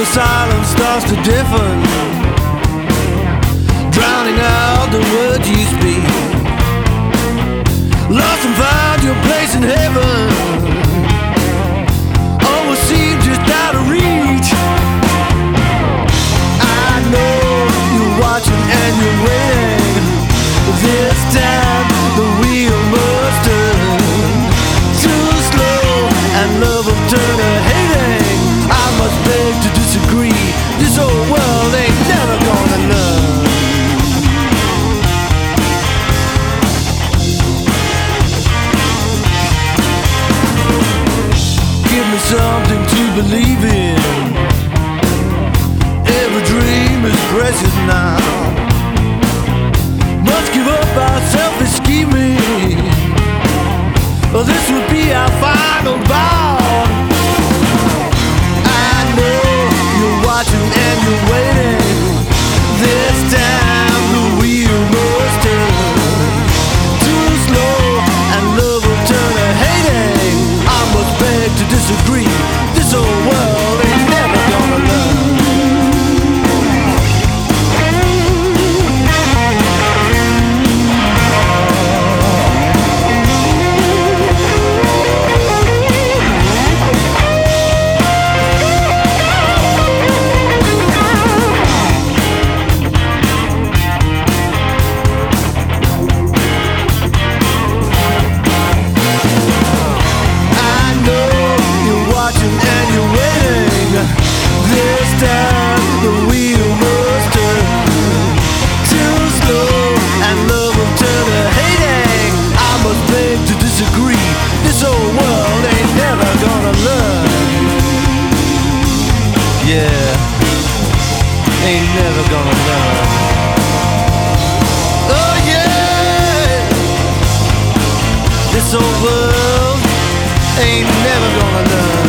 the silence starts to deafen, drowning out the words you speak. Lost and found your place in heaven, almost seem just out of reach. I know you're watching and you're waiting. This time the wheel must turn too slow, and love will turn to hating. I must beg to disagree. This old world ain't never gonna learn. Give me something to believe in. Every dream is precious now. Must give up our selfish scheming, or this would be our final bout. I know you're watching and you're waiting. This time the wheel must turn too slow, and love will turn to hating. I must beg to disagree. This old world ain't never gonna learn. Ain't never gonna learn. Oh yeah, this old world ain't never gonna learn.